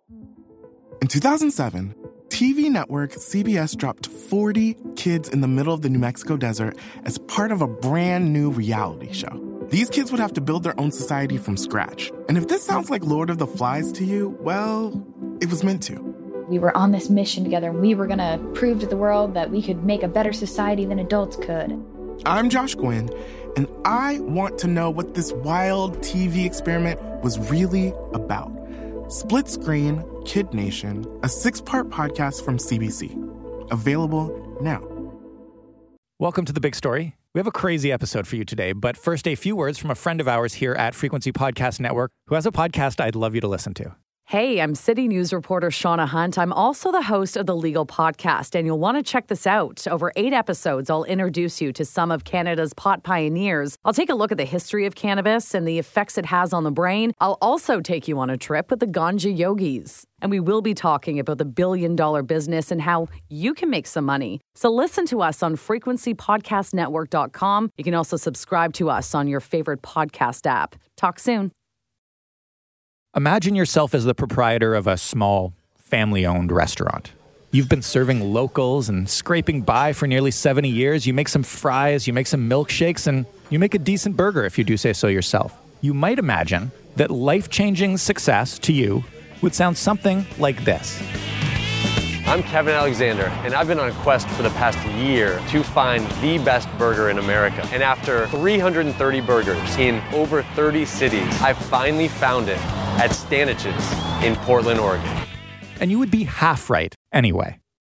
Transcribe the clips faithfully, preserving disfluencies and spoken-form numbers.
In two thousand seven, T V network C B S dropped forty kids in the middle of the New Mexico desert as part of a brand new reality show. These kids would have to build their own society from scratch. And if this sounds like Lord of the Flies to you, well, it was meant to. We were on this mission together, and we were going to prove to the world that we could make a better society than adults could. I'm Josh Gwynn, and I want to know what this wild T V experiment was really about. Split Screen, Kid Nation, a six-part podcast from C B C. Available now. Welcome to The Big Story. We have a crazy episode for you today, but first, a few words from a friend of ours here at Frequency Podcast Network who has a podcast I'd love you to listen to. Hey, I'm City News reporter Shauna Hunt. I'm also the host of the Legal Podcast, and you'll want to check this out. Over eight episodes, I'll introduce you to some of Canada's pot pioneers. I'll take a look at the history of cannabis and the effects it has on the brain. I'll also take you on a trip with the ganja yogis. And we will be talking about the billion-dollar business and how you can make some money. So listen to us on frequency podcast network dot com. You can also subscribe to us on your favorite podcast app. Talk soon. Imagine yourself as the proprietor of a small, family-owned restaurant. You've been serving locals and scraping by for nearly seventy years. You make some fries, you make some milkshakes, and you make a decent burger if you do say so yourself. You might imagine that life-changing success to you would sound something like this. I'm Kevin Alexander, and I've been on a quest for the past year to find the best burger in America. And after three hundred thirty burgers in over thirty cities, I finally found it at Stannich's in Portland, Oregon. And you would be half right anyway.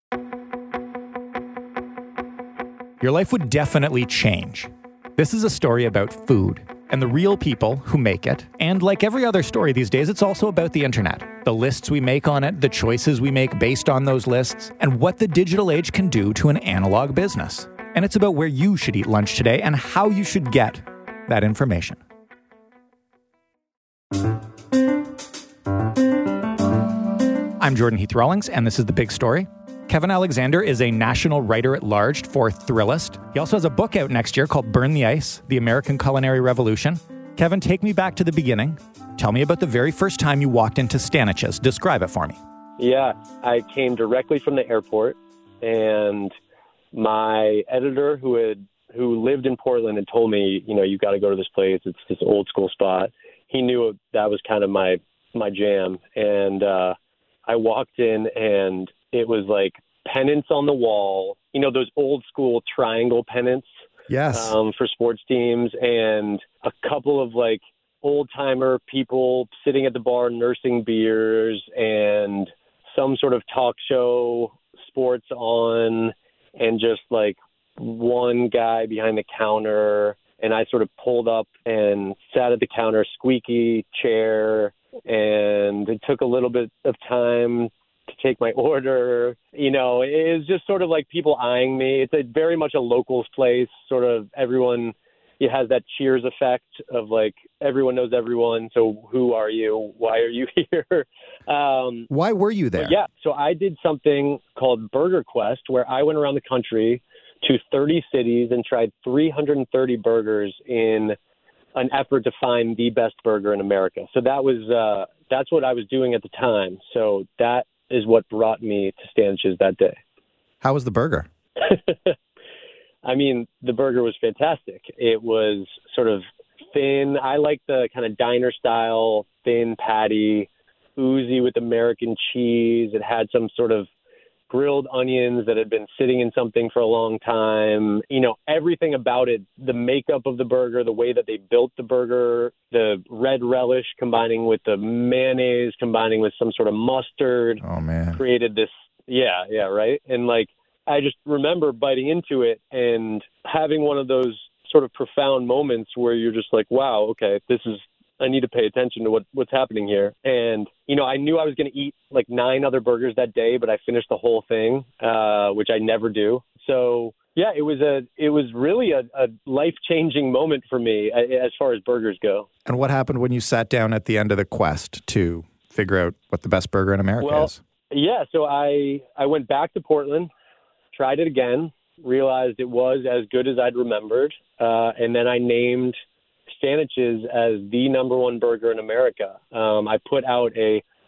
Your life would definitely change. This is a story about food and the real people who make it. And like every other story these days, it's also about the internet. The lists we make on it, the choices we make based on those lists, and what the digital age can do to an analog business. And it's about where you should eat lunch today and how you should get that information. I'm Jordan Heath Rawlings, and this is The Big Story. Kevin Alexander is a national writer-at-large for Thrillist. He also has a book out next year called Burn the Ice, The American Culinary Revolution. Kevin, take me back to the beginning. Tell me about the very first time you walked into Stannich's. Describe it for me. Yeah, I came directly from the airport, and my editor who had who lived in Portland had told me, you know, you got to go to this place. It's this old school spot. He knew that was kind of my, my jam, and uh, I walked in, and it was like pennants on the wall, you know, those old school triangle pennants. Yes. Um, for sports teams, and a couple of like old timer people sitting at the bar nursing beers, and some sort of talk show, sports on, and just like one guy behind the counter. And I sort of pulled up and sat at the counter, squeaky chair, and it took a little bit of time to take my order. You know, it was just sort of like people eyeing me. It's a very much a locals place, sort of everyone, it has that Cheers effect of like everyone knows everyone. So who are you? Why are you here? Um, Why were you there? Yeah. So I did something called Burger Quest, where I went around the country to thirty cities and tried three hundred thirty burgers in an effort to find the best burger in America. So that was, uh, that's what I was doing at the time. So that is what brought me to Stannich's that day. How was the burger? I mean, the burger was fantastic. It was sort of thin. I like the kind of diner style, thin patty, oozy with American cheese. It had some sort of grilled onions that had been sitting in something for a long time. You know, everything about it, the makeup of the burger, the way that they built the burger, the red relish combining with the mayonnaise, combining with some sort of mustard. Oh, man. Created this, yeah, yeah, right? And like, I just remember biting into it and having one of those sort of profound moments where you're just like, wow, okay, this is, I need to pay attention to what, what's happening here. And, you know, I knew I was going to eat like nine other burgers that day, but I finished the whole thing, uh, which I never do. So, yeah, it was a, it was really a, a life-changing moment for me as far as burgers go. And what happened when you sat down at the end of the quest to figure out what the best burger in America well, is? Yeah, so I, I went back to Portland, tried it again, realized it was as good as I'd remembered, uh, and then I named Stannich's as the number one burger in America. Um, I put out a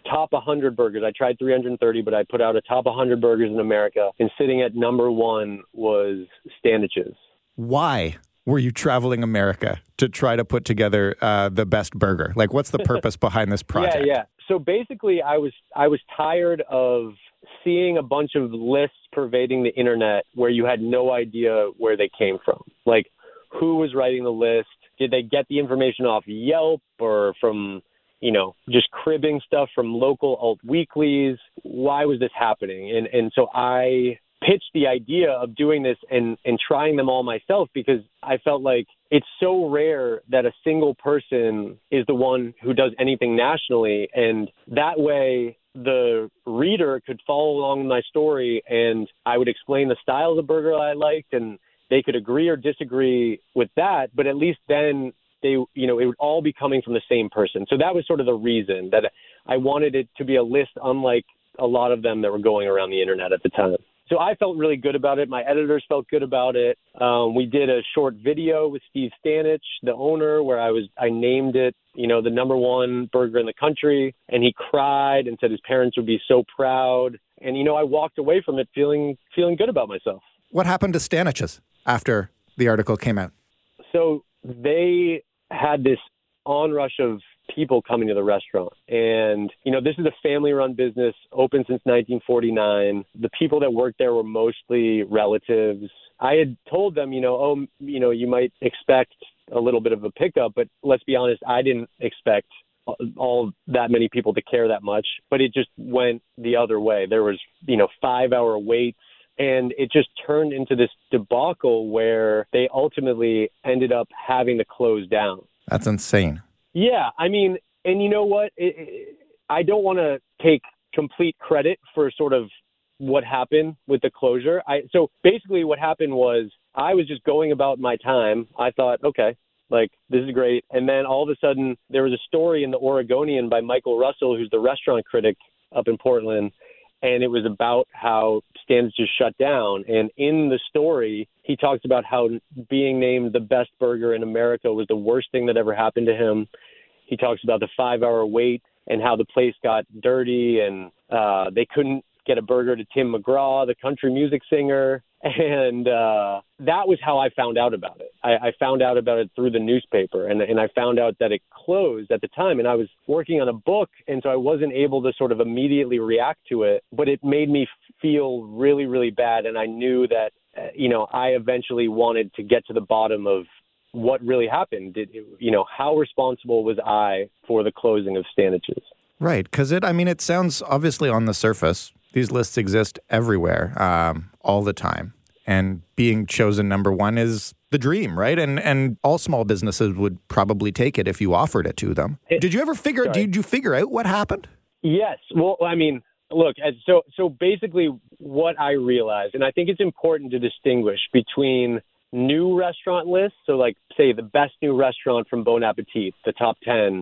top one hundred burgers. I tried three hundred thirty, but I put out a top one hundred burgers in America, and sitting at number one was Stannich's. Why were you traveling America to try to put together uh, the best burger? Like, what's the purpose behind this project? Yeah, yeah. So basically, I was I was tired of seeing a bunch of lists pervading the internet where you had no idea where they came from. Like, who was writing the list? Did they get the information off Yelp or from, you know, just cribbing stuff from local alt weeklies? Why was this happening? And and so I pitched the idea of doing this and, and trying them all myself, because I felt like it's so rare that a single person is the one who does anything nationally. And that way the reader could follow along with my story, and I would explain the style of the burger I liked, and they could agree or disagree with that. But at least then they, you know, it would all be coming from the same person. So that was sort of the reason that I wanted it to be a list unlike a lot of them that were going around the internet at the time. So I felt really good about it. My editors felt good about it. Um, we did a short video with Steve Stanich, the owner, where I was I named it, you know, the number one burger in the country, and he cried and said his parents would be so proud. And you know, I walked away from it feeling feeling good about myself. What happened to Stannich's after the article came out? So they had this onrush of people coming to the restaurant. And, you know, this is a family-run business, open since nineteen forty-nine. The people that worked there were mostly relatives. I had told them, you know, oh, you know, you might expect a little bit of a pickup, but let's be honest, I didn't expect all that many people to care that much. But it just went the other way. There was, you know, five-hour waits. And it just turned into this debacle where they ultimately ended up having to close down. That's insane. Yeah, I mean, and you know what? It, it, I don't want to take complete credit for sort of what happened with the closure. I so basically what happened was I was just going about my time. I thought, okay, like, this is great. And then all of a sudden there was a story in the Oregonian by Michael Russell, who's the restaurant critic up in Portland, and it was about how Stan's just shut down. And in the story, he talks about how being named the best burger in America was the worst thing that ever happened to him. He talks about the five-hour wait and how the place got dirty, and uh, they couldn't get a burger to Tim McGraw, the country music singer. And uh, that was how I found out about it. I, I found out about it through the newspaper, and, and I found out that it closed at the time. And I was working on a book, and so I wasn't able to sort of immediately react to it. But it made me feel really, really bad. And I knew that, uh, you know, I eventually wanted to get to the bottom of what really happened. Did, you know, how responsible was I for the closing of Stannich's? Right, because it, I mean, it sounds obviously on the surface, these lists exist everywhere, um, all the time. And being chosen number one is the dream, right? And and all small businesses would probably take it if you offered it to them. It, did you ever figure sorry. Did you figure out what happened? Yes. Well, I mean, look, so so basically what I realized, and I think it's important to distinguish between new restaurant lists, so like, say, the best new restaurant from Bon Appetit, the top ten,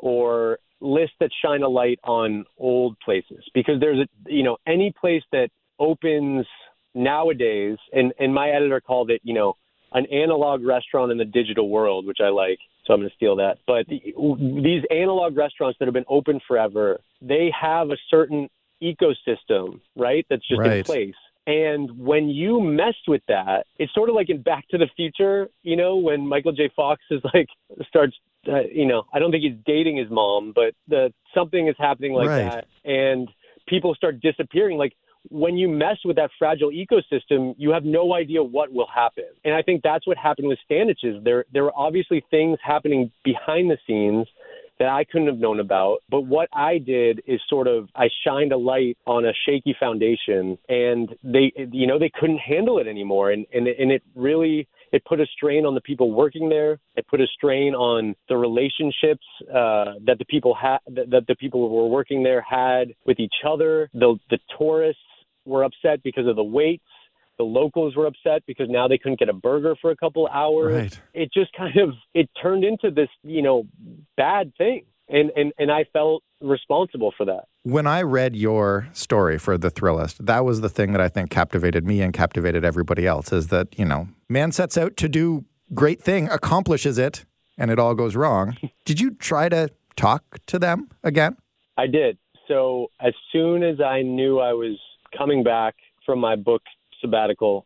or lists that shine a light on old places. Because there's, a you know, any place that opens nowadays, and, and my editor called it, you know, an analog restaurant in the digital world, which I like, so I'm going to steal that. But these analog restaurants that have been open forever, they have a certain ecosystem, right, that's just right. in place. And when you mess with that, it's sort of like in Back to the Future, you know, when Michael J. Fox is like, starts, uh, you know, I don't think he's dating his mom, but the something is happening like right. that. And people start disappearing. Like, when you mess with that fragile ecosystem, you have no idea what will happen. And I think that's what happened with Stannich's. There, there were obviously things happening behind the scenes that I couldn't have known about. But what I did is sort of, I shined a light on a shaky foundation, and they, you know, they couldn't handle it anymore. And, and, and it really, it put a strain on the people working there. It put a strain on the relationships uh, that the people had, that, that the people who were working there had with each other. The, the tourists were upset because of the waits. The locals were upset because now they couldn't get a burger for a couple hours. Right. It just kind of, it turned into this, you know, bad thing. And, and, and I felt responsible for that. When I read your story for The Thrillist, that was the thing that I think captivated me and captivated everybody else, is that, you know, man sets out to do great thing, accomplishes it, and it all goes wrong. Did you try to talk to them again? I did. So as soon as I knew I was coming back from my book sabbatical,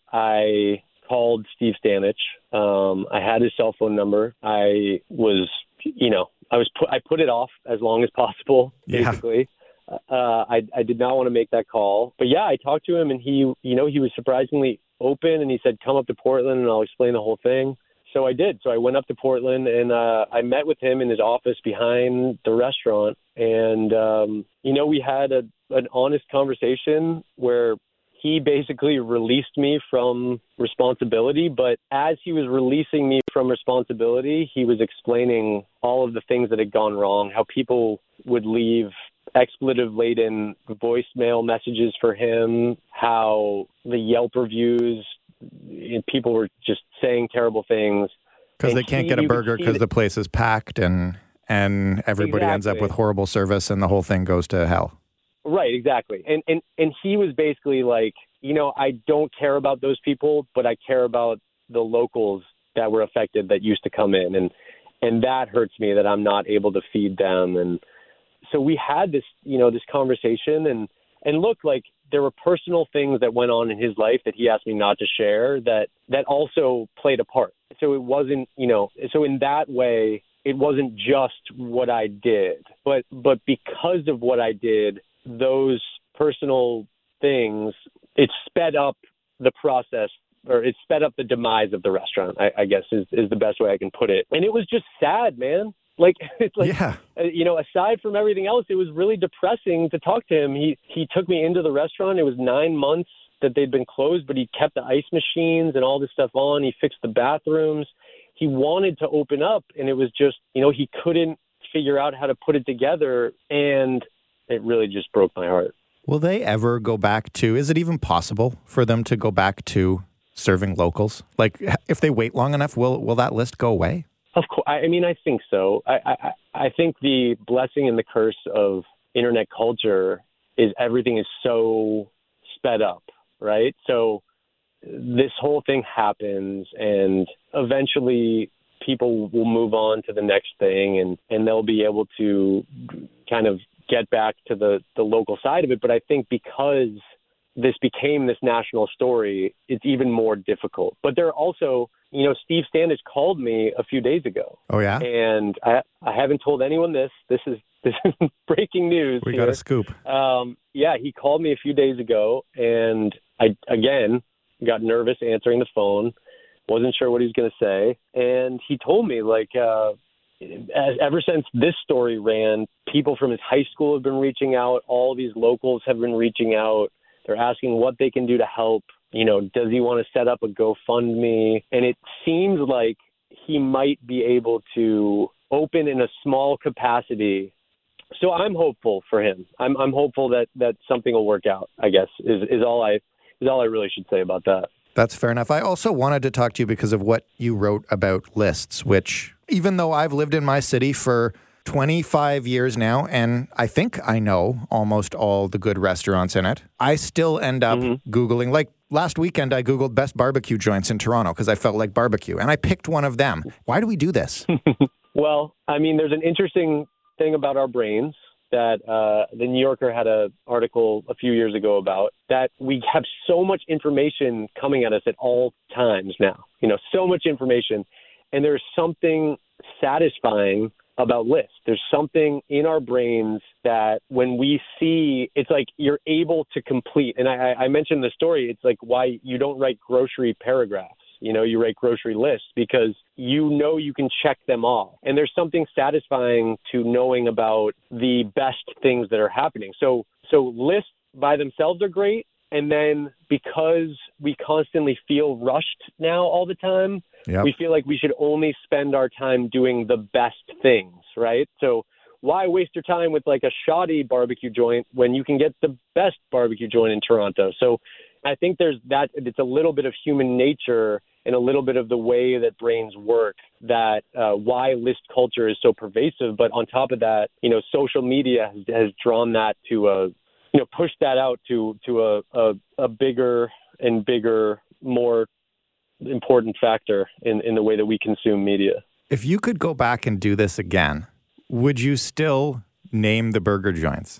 I called Steve Stanich. Um, I had his cell phone number. I was, you know, I was pu- I put it off as long as possible, basically. Yeah. Uh, I, I did not want to make that call. But yeah, I talked to him, and he, you know, he was surprisingly open, and he said, come up to Portland and I'll explain the whole thing. So I did. So I went up to Portland, and uh, I met with him in his office behind the restaurant. And, um, you know, we had a, an honest conversation where he basically released me from responsibility. But as he was releasing me from responsibility, he was explaining all of the things that had gone wrong, how people would leave expletive-laden voicemail messages for him, how the Yelp reviews, people were just saying terrible things. Because they can't he, get a burger because the, the place is packed and and everybody exactly. ends up with horrible service and the whole thing goes to hell. Right, exactly. And, and and he was basically like, you know, I don't care about those people, but I care about the locals that were affected that used to come in. And, and that hurts me that I'm not able to feed them. And so we had this, you know, this conversation, and, and look, like there were personal things that went on in his life that he asked me not to share that, that also played a part. So it wasn't, you know, so in that way, it wasn't just what I did, but, but because of what I did, those personal things, it sped up the process, or it sped up the demise of the restaurant, I, I guess is, is the best way I can put it. And it was just sad, man. Like, it's like, yeah. uh, you know, aside from everything else, it was really depressing to talk to him. He, he took me into the restaurant. It was nine months that they'd been closed, but he kept the ice machines and all this stuff on. He fixed the bathrooms. He wanted to open up, and it was just, you know, he couldn't figure out how to put it together. And it really just broke my heart. Will they ever go back to, is it even possible for them to go back to serving locals? Like, if they wait long enough, will will that list go away? Of course. I mean, I think so. I, I, I think the blessing and the curse of internet culture is everything is so sped up, right? So this whole thing happens, and eventually people will move on to the next thing, and, and they'll be able to kind of get back to the, the local side of it. But I think because this became this national story, it's even more difficult. But there are also, you know, Steve Stanich called me a few days ago. Oh, yeah? And I I haven't told anyone this. This is this is breaking news. We here. got a scoop. Um, yeah, he called me a few days ago, and I, again, got nervous answering the phone. Wasn't sure what he was going to say. And he told me, like, uh, as, ever since this story ran, people from his high school have been reaching out. All these locals have been reaching out. They're asking what they can do to help. You know, does he want to set up a GoFundMe? And it seems like he might be able to open in a small capacity. So I'm hopeful for him. I'm I'm hopeful that, that something will work out, I guess, is, is all I is all I really should say about that. That's fair enough. I also wanted to talk to you because of what you wrote about lists, which even though I've lived in my city for twenty-five years now, and I think I know almost all the good restaurants in it, I still end up mm-hmm. Googling, like last weekend I Googled best barbecue joints in Toronto because I felt like barbecue, and I picked one of them. Why do we do this? Well, I mean, there's an interesting thing about our brains that uh, the New Yorker had an article a few years ago about, that we have so much information coming at us at all times now, you know, so much information. And there's something satisfying about lists. There's something in our brains that when we see, it's like you're able to complete. And I, I mentioned the story. It's like why you don't write grocery paragraphs. You know, you write grocery lists because you know you can check them off. And there's something satisfying to knowing about the best things that are happening. So, so lists by themselves are great. And then because we constantly feel rushed now all the time, yep. we feel like we should only spend our time doing the best things, right? So why waste your time with like a shoddy barbecue joint when you can get the best barbecue joint in Toronto? So I think there's that. It's a little bit of human nature and a little bit of the way that brains work, that uh, why list culture is so pervasive. But on top of that, you know, social media has, has drawn that to a, you know, pushed that out to to a, a, a bigger and bigger, more important factor in, in the way that we consume media. If you could go back and do this again, would you still name the burger joints?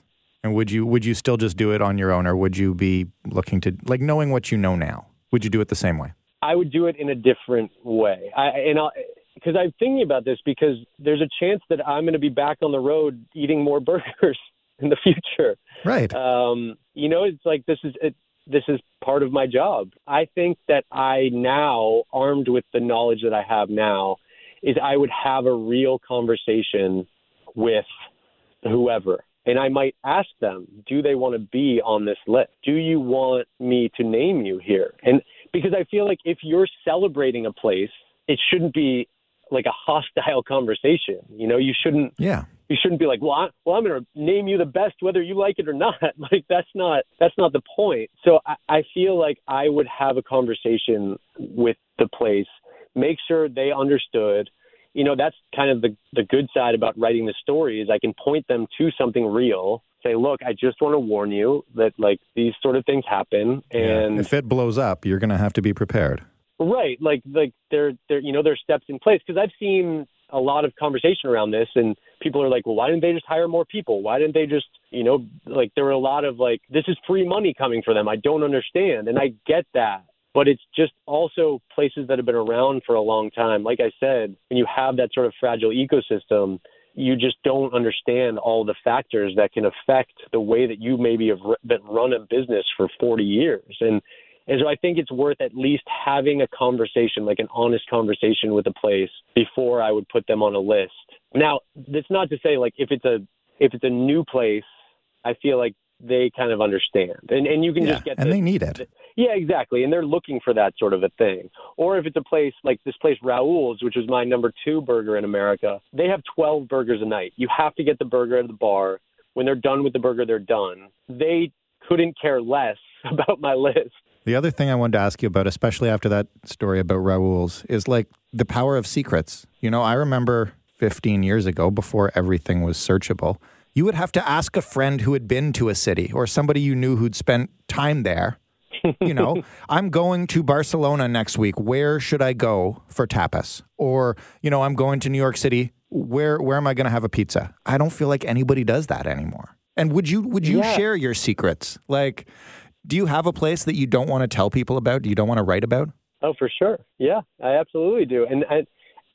And would you would you still just do it on your own, or would you be looking to, like, knowing what you know now, would you do it the same way? I would do it in a different way. I, and I'll, because I'm thinking about this because there's a chance that I'm going to be back on the road eating more burgers in the future. Right. Um, you know, it's like this is it, this is part of my job. I think that I now, armed with the knowledge that I have now, is I would have a real conversation with whoever. And I might ask them, do they want to be on this list? Do you want me to name you here? And because I feel like if you're celebrating a place, it shouldn't be like a hostile conversation. You know, you shouldn't. Yeah. You shouldn't be like, well, I, well, I'm going to name you the best, whether you like it or not. Like that's not that's not the point. So I, I feel like I would have a conversation with the place, make sure they understood. You know, that's kind of the the good side about writing the story is I can point them to something real. Say, look, I just want to warn you that like these sort of things happen, and yeah. If it blows up, you're going to have to be prepared. Right, like like there there you know there's steps in place because I've seen a lot of conversation around this, and people are like, well, why didn't they just hire more people? Why didn't they just, you know, like there were a lot of like, this is free money coming for them. I don't understand, and I get that. But it's just also places that have been around for a long time. Like I said, when you have that sort of fragile ecosystem, you just don't understand all the factors that can affect the way that you maybe have been run a business for forty years. And, and so I think it's worth at least having a conversation, like an honest conversation with a place before I would put them on a list. Now, that's not to say like if it's a if it's a new place, I feel like they kind of understand. And and you can yeah, just get and the, they need it. The, yeah, exactly. And they're looking for that sort of a thing. Or if it's a place like this place, Raoul's, which is my number two burger in America, they have twelve burgers a night. You have to get the burger at the bar. When they're done with the burger, they're done. They couldn't care less about my list. The other thing I wanted to ask you about, especially after that story about Raoul's, is like the power of secrets. You know, I remember fifteen years ago, before everything was searchable, you would have to ask a friend who had been to a city or somebody you knew who'd spent time there. You know, I'm going to Barcelona next week. Where should I go for tapas? Or, you know, I'm going to New York City. Where where am I going to have a pizza? I don't feel like anybody does that anymore. And would you would you yeah. share your secrets? Like, do you have a place that you don't want to tell people about? Do you don't want to write about? Oh, for sure. Yeah, I absolutely do. And I,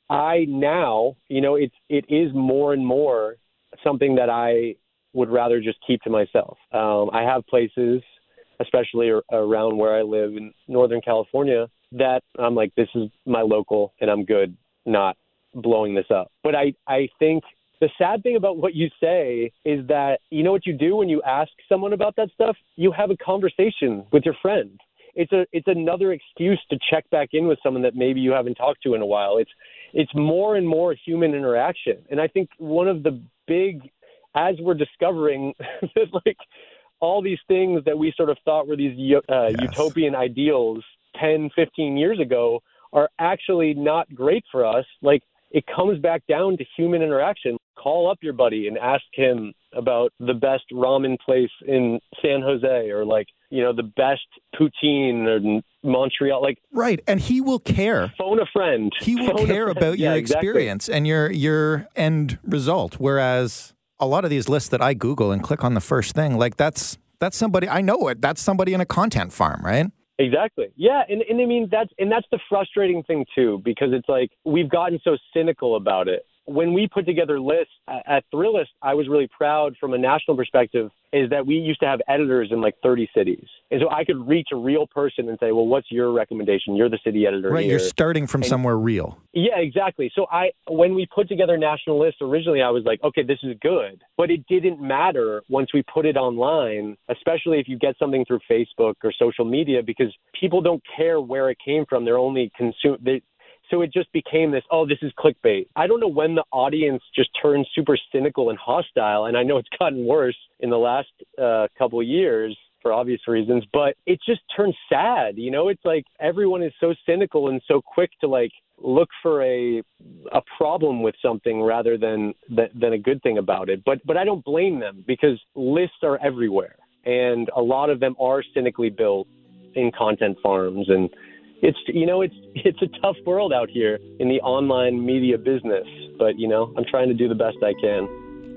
I now, you know, it's it is more and more something that I would rather just keep to myself. Um, I have places, especially around where I live in Northern California, that I'm like, this is my local and I'm good not blowing this up. But I, I think the sad thing about what you say is that, you know what you do when you ask someone about that stuff? You have a conversation with your friend. It's a it's another excuse to check back in with someone that maybe you haven't talked to in a while. It's it's more and more human interaction. And I think one of the big, as we're discovering that like all these things that we sort of thought were these uh, yes. utopian ideals ten, fifteen years ago are actually not great for us. Like it comes back down to human interaction. Call up your buddy and ask him about the best ramen place in San Jose, or like, you know, the best poutine in Montreal. Like, right. And he will care. Phone a friend. He will phone care about yeah, your exactly. experience and your, your end result. Whereas a lot of these lists that I Google and click on the first thing, like that's, that's somebody, I know it. That's somebody in a content farm, right? Exactly. Yeah. And, and I mean, that's, and that's the frustrating thing too, because it's like, we've gotten so cynical about it. When we put together lists at Thrillist, I was really proud from a national perspective is that we used to have editors in like thirty cities. And so I could reach a real person and say, well, what's your recommendation? You're the city editor Right. here. You're starting from and, somewhere real. Yeah, exactly. So I, when we put together national lists, originally I was like, okay, this is good. But it didn't matter once we put it online, especially if you get something through Facebook or social media, because people don't care where it came from. They're only consume. They, So it just became this, oh, this is clickbait. I don't know when the audience just turned super cynical and hostile, and I know it's gotten worse in the last uh, couple of years for obvious reasons, but it just turned sad. You know, it's like everyone is so cynical and so quick to like look for a a problem with something rather than than a good thing about it. But but I don't blame them, because lists are everywhere, and a lot of them are cynically built in content farms. And It's, you know, it's it's a tough world out here in the online media business, but, you know, I'm trying to do the best I can.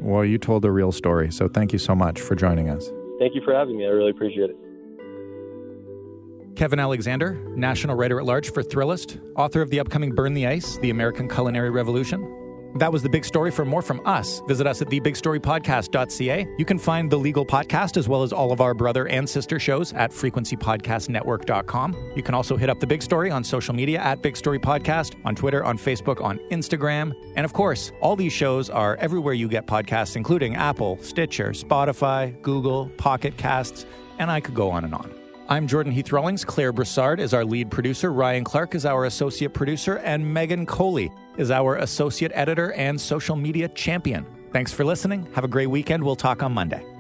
Well, you told a real story, so thank you so much for joining us. Thank you for having me. I really appreciate it. Kevin Alexander, national writer-at-large for Thrillist, author of the upcoming Burn the Ice, The American Culinary Revolution. That was The Big Story. For more from us, visit us at the big story podcast dot c a. You can find The Legal Podcast as well as all of our brother and sister shows at frequency podcast network dot com. You can also hit up The Big Story on social media at Big Story Podcast, on Twitter, on Facebook, on Instagram. And of course, all these shows are everywhere you get podcasts, including Apple, Stitcher, Spotify, Google, Pocket Casts, and I could go on and on. I'm Jordan Heath Rawlings. Claire Broussard is our lead producer. Ryan Clark is our associate producer. And Megan Coley is our associate editor and social media champion. Thanks for listening. Have a great weekend. We'll talk on Monday.